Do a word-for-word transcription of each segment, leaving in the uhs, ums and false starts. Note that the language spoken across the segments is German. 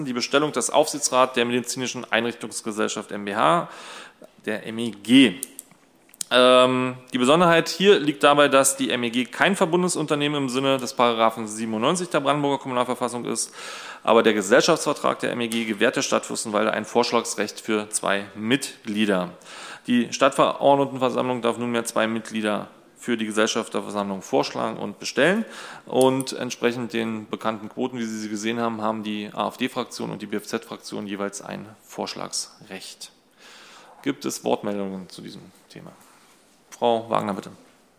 die Bestellung des Aufsichtsrats der Medizinischen Einrichtungsgesellschaft MbH, der M E G. Ähm, die Besonderheit hier liegt dabei, dass die M E G kein Verbundesunternehmen im Sinne des Paragraphen siebenundneunzig der Brandenburger Kommunalverfassung ist, aber der Gesellschaftsvertrag der M E G gewährt der Stadt Fürstenwalde ein Vorschlagsrecht für zwei Mitglieder. Die Stadtverordnetenversammlung darf nunmehr zwei Mitglieder für die Gesellschafterversammlung vorschlagen und bestellen. Und entsprechend den bekannten Quoten, wie Sie sie gesehen haben, haben die AfD-Fraktion und die B F Z-Fraktion jeweils ein Vorschlagsrecht. Gibt es Wortmeldungen zu diesem Thema? Frau Wagner, bitte.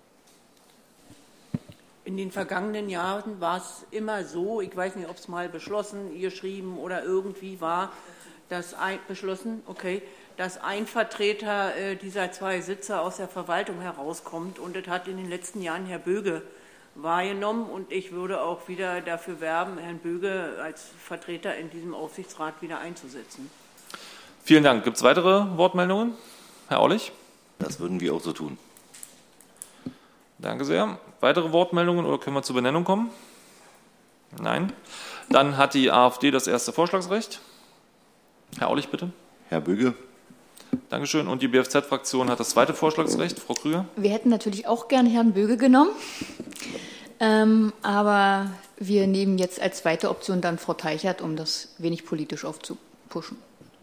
In den vergangenen Jahren war es immer so, ich weiß nicht, ob es mal beschlossen, geschrieben oder irgendwie war, dass ein, beschlossen, okay, dass ein Vertreter äh, dieser zwei Sitze aus der Verwaltung herauskommt. Und das hat in den letzten Jahren Herr Böge wahrgenommen. Und ich würde auch wieder dafür werben, Herrn Böge als Vertreter in diesem Aufsichtsrat wieder einzusetzen. Vielen Dank. Gibt es weitere Wortmeldungen? Herr Aulich? Das würden wir auch so tun. Danke sehr. Weitere Wortmeldungen oder können wir zur Benennung kommen? Nein. Dann hat die AfD das erste Vorschlagsrecht. Herr Aulich, bitte. Herr Böge. Dankeschön. Und die B F Z-Fraktion hat das zweite Vorschlagsrecht. Frau Krüger? Wir hätten natürlich auch gern Herrn Böge genommen, ähm, aber wir nehmen jetzt als zweite Option dann Frau Teichert, um das wenig politisch aufzupuschen.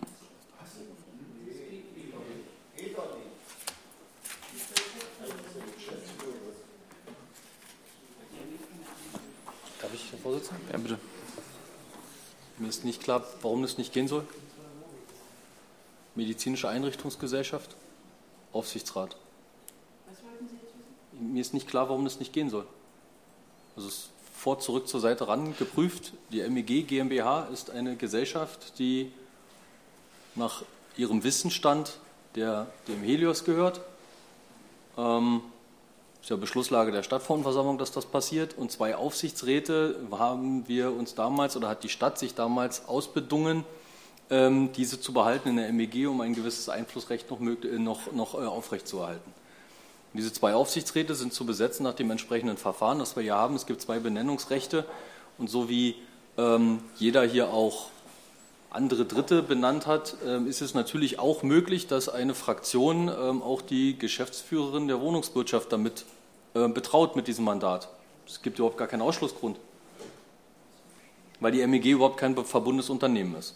Darf ich, Herr Vorsitzender? Ja, bitte. Mir ist nicht klar, warum das nicht gehen soll. Medizinische Einrichtungsgesellschaft, Aufsichtsrat. Was wollten Sie jetzt wissen? Mir ist nicht klar, warum das nicht gehen soll. Also es ist vor, zurück zur Seite ran geprüft. Die M E G GmbH ist eine Gesellschaft, die nach ihrem Wissensstand der, dem Helios gehört. Ähm, ist ja Beschlusslage der Stadtverordnetenversammlung, dass das passiert. Und zwei Aufsichtsräte haben wir uns damals oder hat die Stadt sich damals ausbedungen, diese zu behalten in der M E G, um ein gewisses Einflussrecht noch, noch, noch aufrechtzuerhalten. Diese zwei Aufsichtsräte sind zu besetzen nach dem entsprechenden Verfahren, das wir hier haben. Es gibt zwei Benennungsrechte und so wie ähm, jeder hier auch andere Dritte benannt hat, ähm, ist es natürlich auch möglich, dass eine Fraktion ähm, auch die Geschäftsführerin der Wohnungswirtschaft damit äh, betraut mit diesem Mandat. Es gibt überhaupt gar keinen Ausschlussgrund, weil die M E G überhaupt kein verbundenes Unternehmen ist.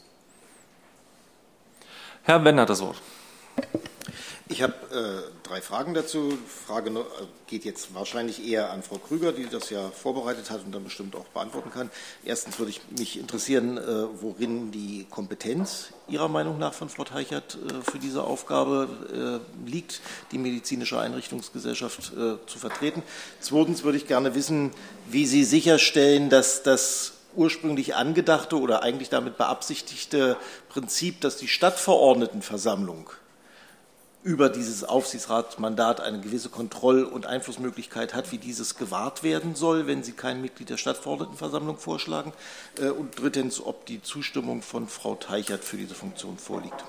Herr Wendt hat das Wort. Ich habe äh, drei Fragen dazu. Frage äh, geht jetzt wahrscheinlich eher an Frau Krüger, die das ja vorbereitet hat und dann bestimmt auch beantworten kann. Erstens würde ich mich interessieren, äh, worin die Kompetenz Ihrer Meinung nach von Frau Teichert äh, für diese Aufgabe äh, liegt, die medizinische Einrichtungsgesellschaft äh, zu vertreten. Zweitens würde ich gerne wissen, wie Sie sicherstellen, dass das ursprünglich angedachte oder eigentlich damit beabsichtigte Prinzip, dass die Stadtverordnetenversammlung über dieses Aufsichtsratsmandat eine gewisse Kontroll- und Einflussmöglichkeit hat, wie dieses gewahrt werden soll, wenn Sie kein Mitglied der Stadtverordnetenversammlung vorschlagen. Und drittens, ob die Zustimmung von Frau Teichert für diese Funktion vorliegt.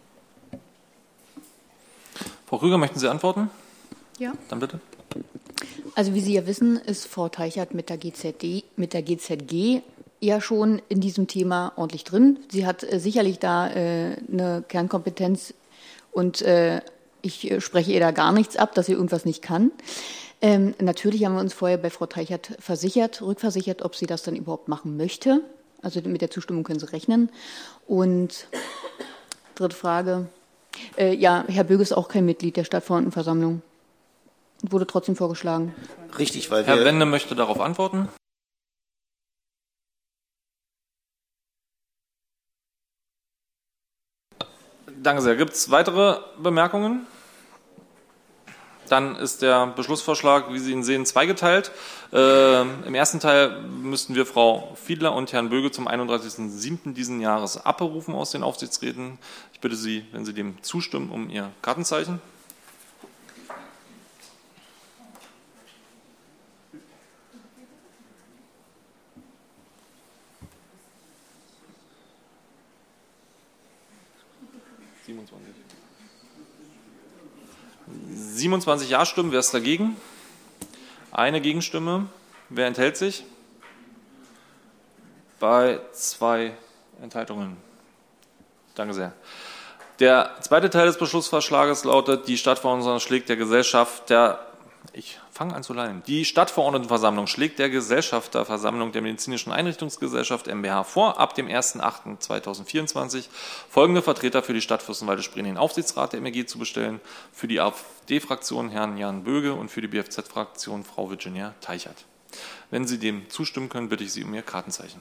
Frau Krüger, möchten Sie antworten? Ja. Dann bitte. Also wie Sie ja wissen, ist Frau Teichert mit der G Z D, mit der G Z G ja schon in diesem Thema ordentlich drin. Sie hat äh, sicherlich da äh, eine Kernkompetenz und äh, ich äh, spreche ihr da gar nichts ab, dass sie irgendwas nicht kann. Ähm, natürlich haben wir uns vorher bei Frau Teichert versichert, rückversichert, ob sie das dann überhaupt machen möchte. Also mit der Zustimmung können Sie rechnen. Und dritte Frage. Äh, ja, Herr Böge ist auch kein Mitglied der Stadtverordnetenversammlung. Wurde trotzdem vorgeschlagen. Richtig, weil Herr wir Wende möchte darauf antworten. Danke sehr. Gibt es weitere Bemerkungen? Dann ist der Beschlussvorschlag, wie Sie ihn sehen, zweigeteilt. Äh, Im ersten Teil müssten wir Frau Fiedler und Herrn Böge zum einunddreißigsten siebten diesen Jahres abberufen aus den Aufsichtsräten. Ich bitte Sie, wenn Sie dem zustimmen, um Ihr Kartenzeichen. siebenundzwanzig. siebenundzwanzig Ja-Stimmen. Wer ist dagegen? Eine Gegenstimme. Wer enthält sich? Bei zwei Enthaltungen? Danke sehr. Der zweite Teil des Beschlussvorschlages lautet, die Stadtverordnetenversammlung schlägt der Gesellschaft der, ich fange an zu lallen, die Stadtverordnetenversammlung schlägt der Gesellschafterversammlung der Medizinischen Einrichtungsgesellschaft MbH vor, ab dem ersten achten zweitausendvierundzwanzig folgende Vertreter für die Stadt Fürstenwalde-Spree in den Aufsichtsrat der M E G zu bestellen, für die AfD-Fraktion Herrn Jan Böge und für die B F Z-Fraktion Frau Virginia Teichert. Wenn Sie dem zustimmen können, bitte ich Sie um Ihr Kartenzeichen.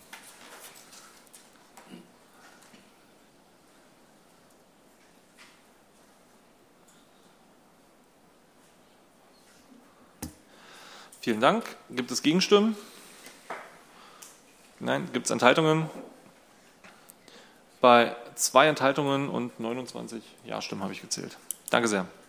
Vielen Dank. Gibt es Gegenstimmen? Nein. Gibt es Enthaltungen? Bei zwei Enthaltungen und neunundzwanzig Ja-Stimmen habe ich gezählt. Danke sehr.